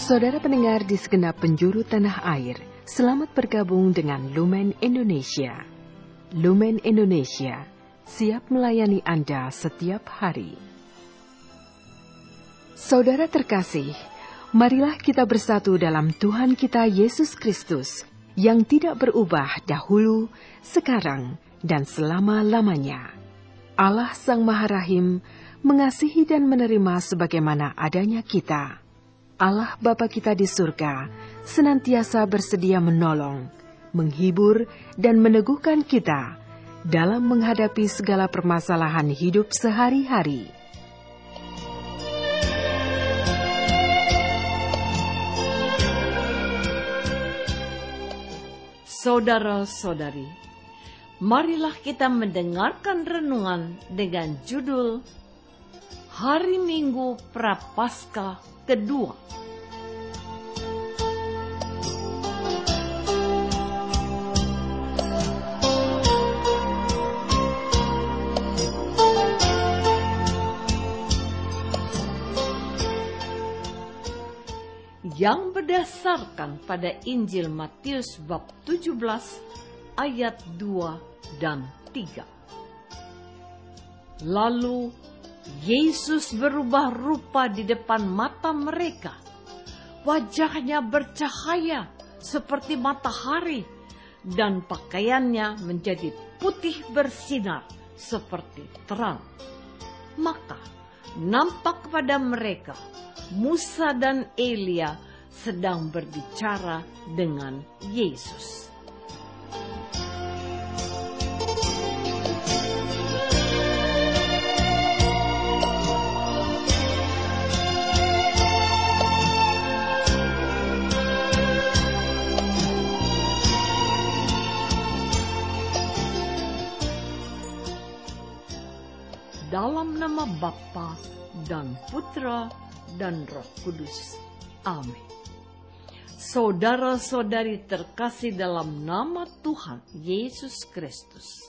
Saudara pendengar di segenap penjuru tanah air, selamat bergabung dengan Lumen Indonesia. Lumen Indonesia, siap melayani Anda setiap hari. Saudara terkasih, marilah kita bersatu dalam Tuhan kita Yesus Kristus, yang tidak berubah dahulu, sekarang, dan selama-lamanya. Allah Sang Maha Rahim mengasihi dan menerima sebagaimana adanya kita. Allah Bapa kita di surga senantiasa bersedia menolong, menghibur, dan meneguhkan kita dalam menghadapi segala permasalahan hidup sehari-hari. Saudara-saudari, marilah kita mendengarkan renungan dengan judul Hari Minggu Prapaskah Kedua. Yang berdasarkan pada Injil Matius bab 17 ayat 2 dan 3. Lalu Yesus berubah rupa di depan mata mereka. Wajahnya bercahaya seperti matahari dan pakaiannya menjadi putih bersinar seperti terang. Maka nampak kepada mereka Musa dan Elia sedang berbicara dengan Yesus. Dalam nama Bapa dan Putra dan Roh Kudus. Amin. Saudara-saudari terkasih dalam nama Tuhan Yesus Kristus.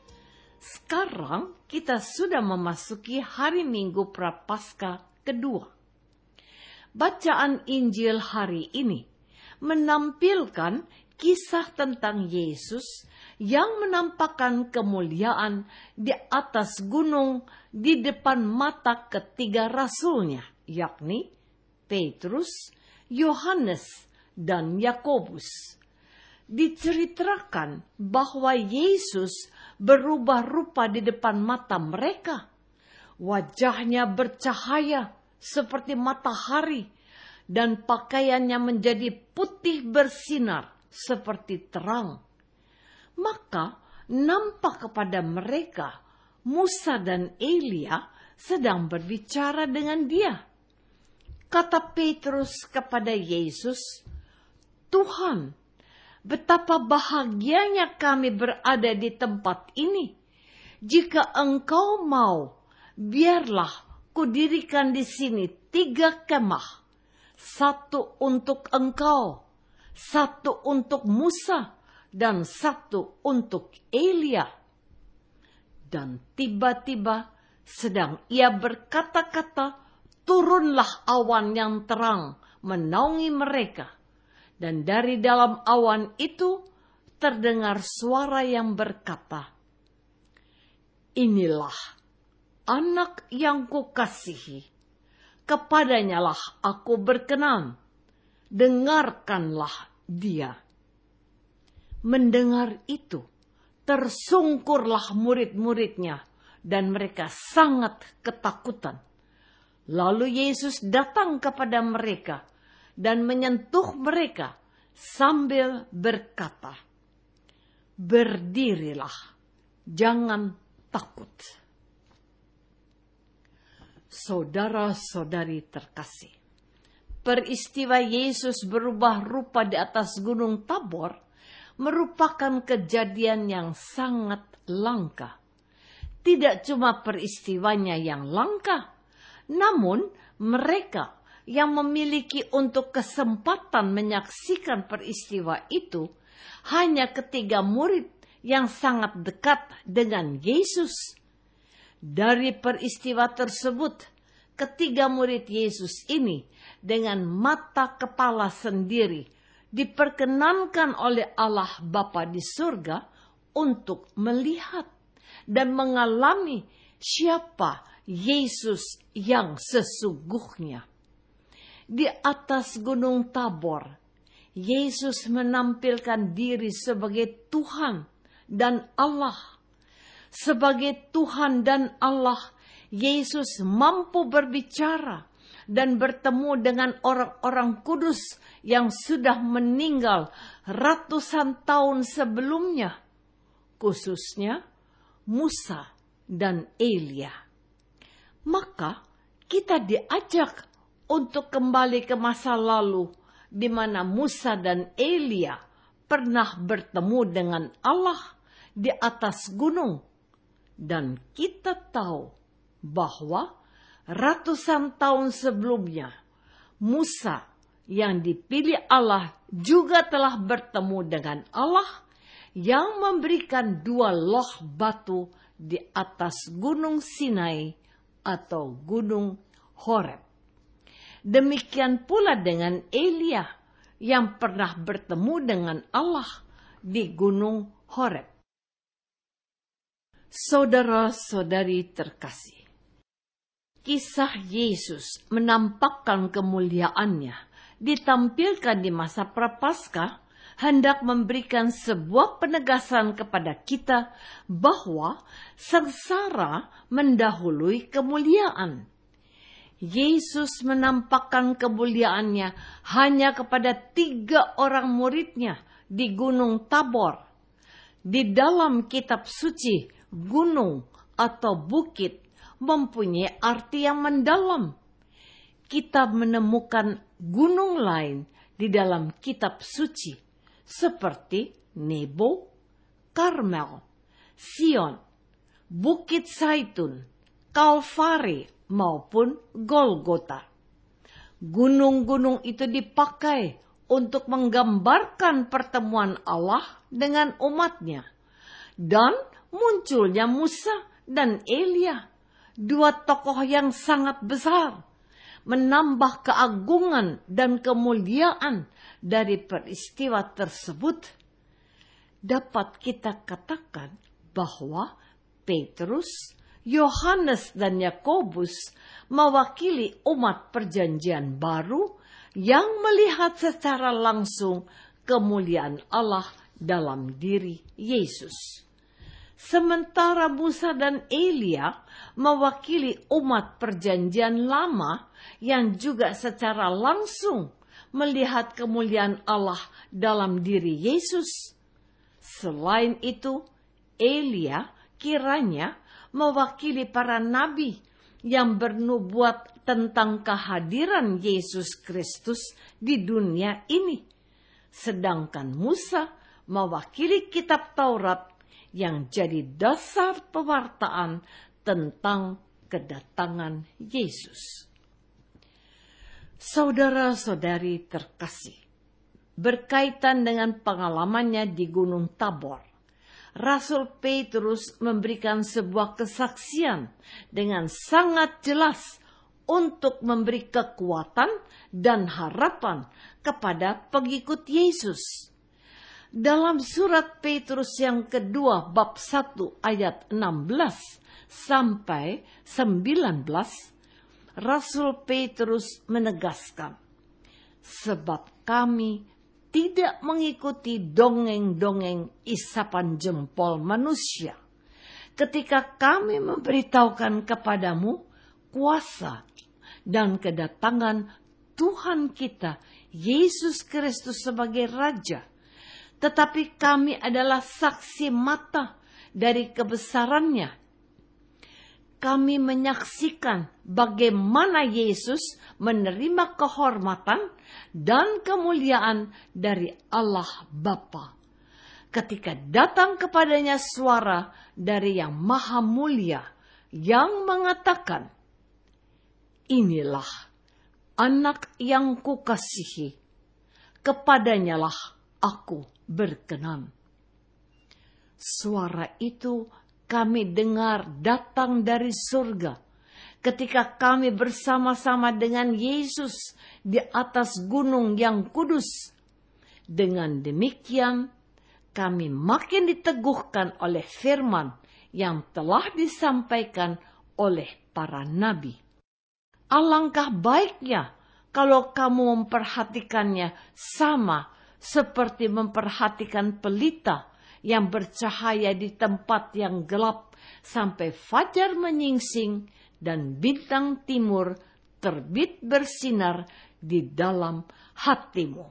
Sekarang kita sudah memasuki hari Minggu Prapaskah kedua. Bacaan Injil hari ini menampilkan kisah tentang Yesus yang menampakkan kemuliaan di atas gunung di depan mata ketiga rasulnya, yakni Petrus, Yohanes, dan Yakobus. Diceritakan bahwa Yesus berubah rupa di depan mata mereka. Wajahnya bercahaya seperti matahari dan pakaiannya menjadi putih bersinar seperti terang. Maka nampak kepada mereka Musa dan Elia sedang berbicara dengan dia. Kata Petrus kepada Yesus, "Tuhan, betapa bahagianya kami berada di tempat ini. Jika Engkau mau, biarlah kudirikan di sini 3 kemah. 1 untuk Engkau, 1 untuk Musa, dan 1 untuk Elia." Dan tiba-tiba sedang ia berkata-kata, turunlah awan yang terang menaungi mereka. Dan dari dalam awan itu terdengar suara yang berkata, "Inilah anak yang kukasihi, kepadanyalah aku berkenan, dengarkanlah dia." Mendengar itu, tersungkurlah murid-muridnya dan mereka sangat ketakutan. Lalu Yesus datang kepada mereka dan menyentuh mereka sambil berkata, "Berdirilah, jangan takut." Saudara-saudari terkasih, peristiwa Yesus berubah rupa di atas Gunung Tabor merupakan kejadian yang sangat langka. Tidak cuma peristiwanya yang langka, namun mereka yang memiliki untuk kesempatan menyaksikan peristiwa itu hanya ketiga murid yang sangat dekat dengan Yesus. Dari peristiwa tersebut, ketiga murid Yesus ini dengan mata kepala sendiri diperkenankan oleh Allah Bapa di surga untuk melihat dan mengalami siapa Yesus yang sesungguhnya. Di atas Gunung Tabor, Yesus menampilkan diri sebagai Tuhan dan Allah. Sebagai Tuhan dan Allah, Yesus mampu berbicara dan bertemu dengan orang-orang kudus yang sudah meninggal ratusan tahun sebelumnya, khususnya Musa dan Elia. Maka kita diajak untuk kembali ke masa lalu di mana Musa dan Elia pernah bertemu dengan Allah di atas gunung. Dan kita tahu bahwa ratusan tahun sebelumnya, Musa yang dipilih Allah juga telah bertemu dengan Allah yang memberikan 2 loh batu di atas Gunung Sinai atau Gunung Horeb. Demikian pula dengan Elia yang pernah bertemu dengan Allah di Gunung Horeb. Saudara-saudari terkasih, kisah Yesus menampakkan kemuliaannya ditampilkan di masa Prapaskah hendak memberikan sebuah penegasan kepada kita bahwa sengsara mendahului kemuliaan. Yesus menampakkan kemuliaannya hanya kepada 3 orang muridnya di Gunung Tabor. Di dalam kitab suci, gunung atau bukit mempunyai arti yang mendalam. Kita menemukan gunung lain di dalam kitab suci, seperti Nebo, Karmel, Sion, Bukit Zaitun, Kalvari, maupun Golgota. Gunung-gunung itu dipakai untuk menggambarkan pertemuan Allah dengan umatnya. Dan munculnya Musa dan Elia, 2 tokoh yang sangat besar, menambah keagungan dan kemuliaan dari peristiwa tersebut. Dapat kita katakan bahwa Petrus, Yohanes dan Yakobus mewakili umat perjanjian baru yang melihat secara langsung kemuliaan Allah dalam diri Yesus. Sementara Musa dan Elia mewakili umat perjanjian lama yang juga secara langsung melihat kemuliaan Allah dalam diri Yesus. Selain itu, Elia kiranya mewakili para nabi yang bernubuat tentang kehadiran Yesus Kristus di dunia ini. Sedangkan Musa mewakili kitab Taurat yang jadi dasar pewartaan tentang kedatangan Yesus. Saudara-saudari terkasih, berkaitan dengan pengalamannya di Gunung Tabor, Rasul Petrus memberikan sebuah kesaksian dengan sangat jelas untuk memberi kekuatan dan harapan kepada pengikut Yesus. Dalam surat Petrus yang kedua bab 1 ayat 16 sampai 19, Rasul Petrus menegaskan, "Sebab kami tidak mengikuti dongeng-dongeng isapan jempol manusia, ketika kami memberitahukan kepadamu kuasa dan kedatangan Tuhan kita, Yesus Kristus sebagai Raja. Tetapi kami adalah saksi mata dari kebesarannya. Kami menyaksikan bagaimana Yesus menerima kehormatan dan kemuliaan dari Allah Bapa, ketika datang kepadanya suara dari Yang Maha Mulia yang mengatakan, 'Inilah anak yang kukasihi, kepadanyalah aku berkenan.' Suara itu kami dengar datang dari surga, ketika kami bersama-sama dengan Yesus di atas gunung yang kudus. Dengan demikian, kami makin diteguhkan oleh firman yang telah disampaikan oleh para nabi. Alangkah baiknya kalau kamu memperhatikannya sama seperti memperhatikan pelita yang bercahaya di tempat yang gelap sampai fajar menyingsing dan bintang timur terbit bersinar di dalam hatimu.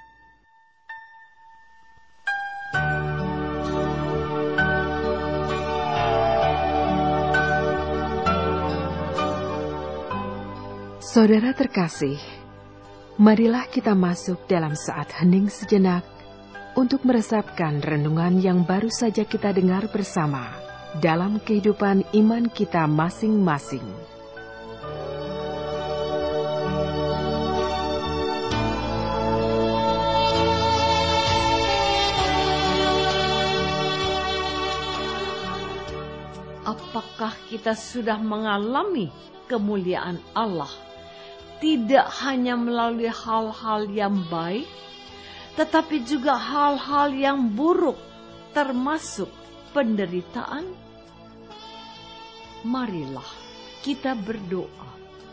Saudara terkasih, marilah kita masuk dalam saat hening sejenak untuk meresapkan renungan yang baru saja kita dengar bersama dalam kehidupan iman kita masing-masing. Apakah kita sudah mengalami kemuliaan Allah? Tidak hanya melalui hal-hal yang baik, tetapi juga hal-hal yang buruk, termasuk penderitaan. Marilah kita berdoa.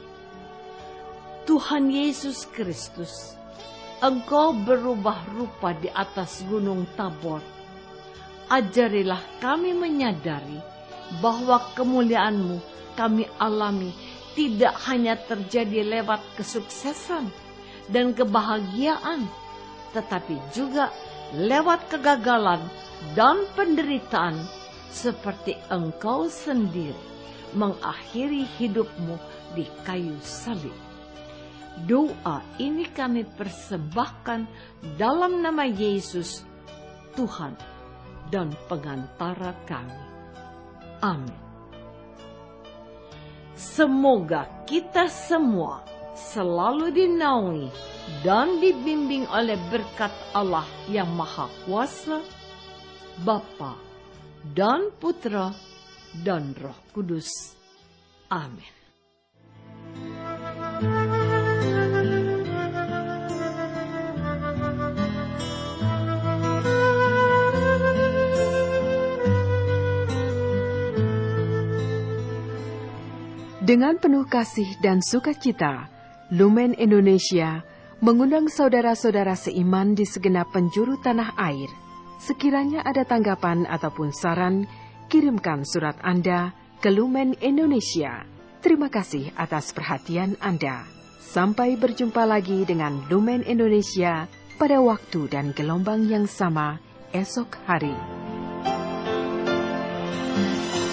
Tuhan Yesus Kristus, Engkau berubah rupa di atas gunung Tabor. Ajarilah kami menyadari bahwa kemuliaan-Mu kami alami tidak hanya terjadi lewat kesuksesan dan kebahagiaan, tetapi juga lewat kegagalan dan penderitaan, seperti Engkau sendiri mengakhiri hidup-Mu di kayu salib. Doa ini kami persembahkan dalam nama Yesus, Tuhan dan pengantara kami. Amin. Semoga kita semua selalu dinaungi dan dibimbing oleh berkat Allah yang Maha Kuasa, Bapa dan Putra dan Roh Kudus. Amin. Dengan penuh kasih dan sukacita, Lumen Indonesia mengundang saudara-saudara seiman di segenap penjuru tanah air. Sekiranya ada tanggapan ataupun saran, kirimkan surat Anda ke Lumen Indonesia. Terima kasih atas perhatian Anda. Sampai berjumpa lagi dengan Lumen Indonesia pada waktu dan gelombang yang sama esok hari.